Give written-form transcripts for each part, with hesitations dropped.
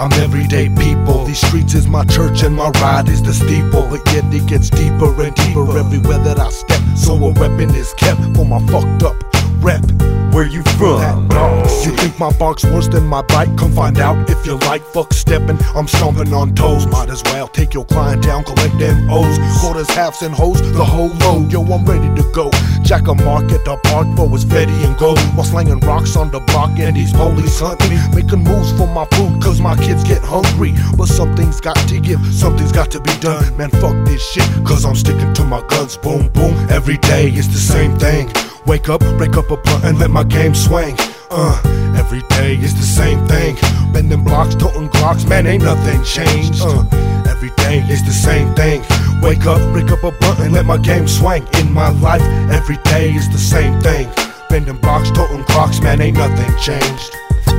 I'm everyday people. These streets is my church and my ride is the steeple. But yet it gets deeper and deeper everywhere that I step. So a weapon is kept for my fucked up rep. Where you from? You think my bark's worse than my bite? Come find out if you like. Fuck stepping, I'm stomping on toes. Might as well take your client down, collect them O's. Quarters, halves, and hoes, the whole load. Yo, I'm ready to go. Jack a mark at the park for his Fetty and gold. While slinging rocks on the block and these police hunt me. Making moves for my food cause my kids get hungry. But something's got to give, something's got to be done. Man, fuck this shit cause I'm sticking to my guns. Boom, boom, every day it's the same thing. Wake up, break up a blunt and let my game swing. Every day is the same thing. Bending blocks, toting Glocks, man, ain't nothing changed. Every day is the same thing. Wake up, break up a blunt and let my game swing. In my life, every day is the same thing. Bending blocks, toting Glocks, man, ain't nothing changed.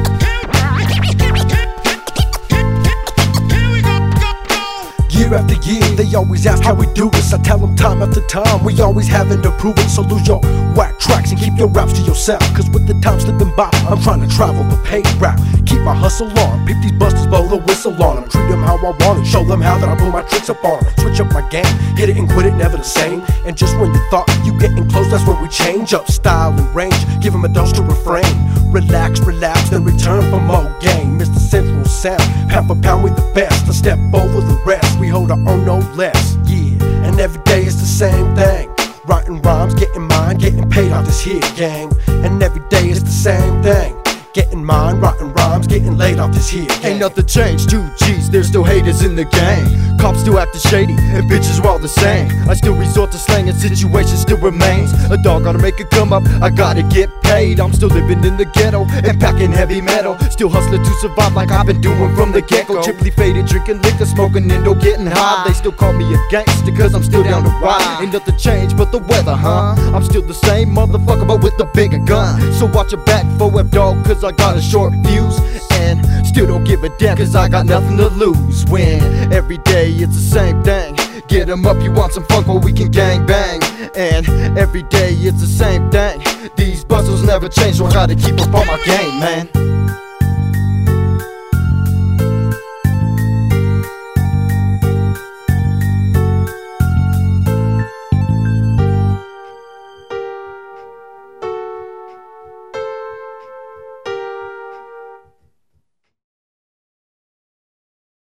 Year after year, they always ask how we do this. I tell them time after time, we always having to prove it. So lose your whack tracks and keep your raps to yourself. Cause with the time slipping by, I'm trying to travel the paid rap. Keep my hustle on, peep these busters, blow the whistle on them. Treat them how I want it, show them how that I pull my tricks up on them. Switch up my game, hit it and quit it, never the same. And just when you thought you getting close, that's when we change up style and range. Give them a dose to refrain. Relax, relapse, then return for more game. Mr. Central Sound, pound for pound we the best. A step over the rest, we hold our own no less. Yeah, and every day it's the same thing. Writing rhymes, getting mine, getting paid off this here gang. And every day it's the same thing. Getting mine, writing rhymes, getting laid off this here gang. Ain't nothing changed, 2 G's, there's still haters in the game. Cops still acting shady, and bitches are all the same. I still resort to slang and situation still remains. A dog gotta make it come up, I gotta get paid. I'm still living in the ghetto and packing heavy metal. Still hustling to survive like I've been doing from the get-go. Triply faded, drinking liquor, smoking Indo, getting high. They still call me a gangster cause I'm still down to ride. Ain't nothing changed but the weather, huh? I'm still the same motherfucker but with a bigger gun. So watch your back for F dog cause I got a short fuse. And still don't give a damn cause I got nothing to lose. When every day it's the same thing. Get 'em up, you want some funk, well we can gang bang. And every day it's the same thing. These bustles never change, so I gotta keep up on my game, man.